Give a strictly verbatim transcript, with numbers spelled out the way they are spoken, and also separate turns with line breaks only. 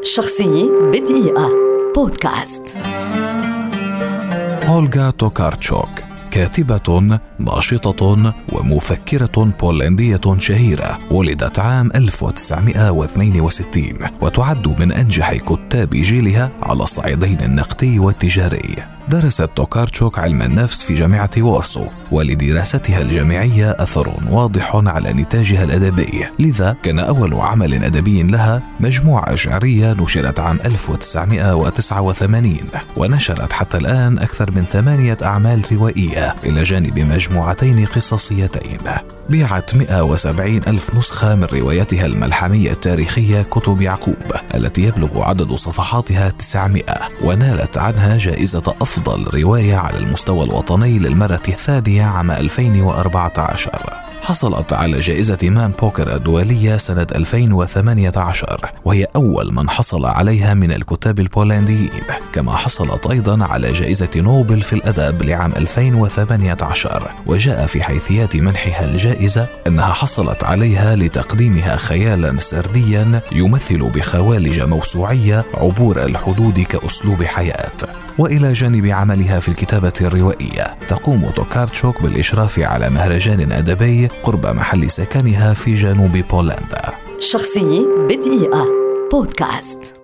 شخصية بدقيقة بودكاست.
أولغا توكارتشوك كاتبة ناشطة ومفكرة بولندية شهيرة، ولدت عام ألف وتسعمائة واثنين وستين وتعد من أنجح كتاب جيلها على الصعيدين النقدي والتجاري. درست توكارتشوك علم النفس في جامعة وارسو، ولدراستها الجامعية أثر واضح على نتاجها الأدبي، لذا كان أول عمل أدبي لها مجموعة شعرية نشرت عام ألف وتسعمائة وتسعة وثمانين، ونشرت حتى الآن أكثر من ثمانية أعمال روائية إلى جانب مجموعتين قصصيتين. بيعت مئة وسبعين ألف نسخة من روايتها الملحمية التاريخية كتب يعقوب التي يبلغ عدد صفحاتها تسعمائة، ونالت عنها جائزة أفضل رواية على المستوى الوطني للمرة الثانية عام ألفين وأربعة عشر. حصلت على جائزة مان بوكر الدولية سنة ألفين وثمانية عشر، وهي أول من حصل عليها من الكتاب البولنديين، كما حصلت أيضا على جائزة نوبل في الأدب لعام ألفين وثمانية عشر. وجاء في حيثيات منحها الجائزة أنها حصلت عليها لتقديمها خيالا سرديا يمثل بخوالج موسوعية عبور الحدود كأسلوب حياة. وإلى جانب عملها في الكتابة الروائية، تقوم توكارتشوك بالإشراف على مهرجان أدبي قرب محل سكنها في جنوب بولندا.
شخصية بدقيقة بودكاست.